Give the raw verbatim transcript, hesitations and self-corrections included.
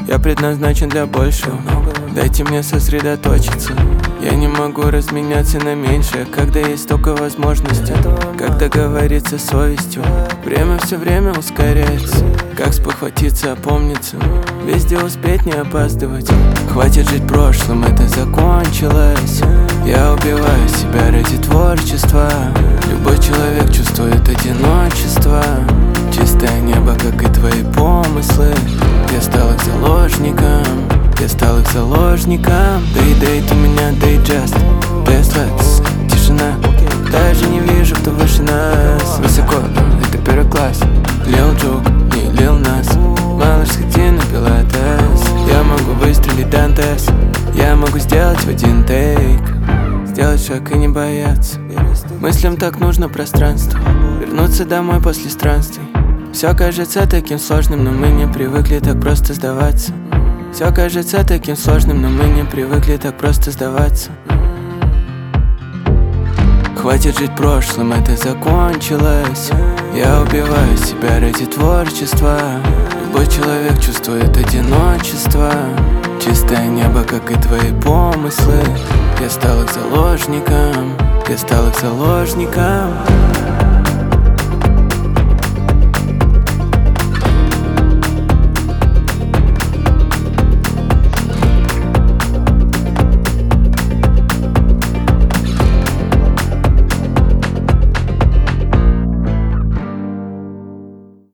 Я предназначен для большего. Дайте мне сосредоточиться. Я не могу разменяться на меньшее, когда есть столько возможностей. Как договориться с совестью? Время все время ускоряется. Как спохватиться, опомниться? Везде успеть, не опаздывать. Хватит жить прошлым, это закончилось. Я убиваю себя ради творчества. Любой человек чувствует одиночество. Чистое небо, как и твои помыслы. Я стал их заложником. Я стал их заложником. Дейт-дейт у меня, дейт-джаст. Бестлетс, тишина. Даже не вижу, кто выше нас. Высоко, это первый класс. Лил Джук, не Лил Нас. Малыш, сходи на пилатес. Я могу выстрелить Дантес. Я могу сделать в один тейк. Сделать шаг и не бояться. Мыслям так нужно пространство. Вернуться домой после странствий. Все кажется таким сложным, но мы не привыкли так просто сдаваться. Все кажется таким сложным, но мы не привыкли так просто сдаваться. Хватит жить прошлым, это закончилось. Я убиваю себя ради творчества. Любой человек чувствует одиночество. Чистое небо, как и твои помыслы. Я стал их заложником. Я стал их заложником.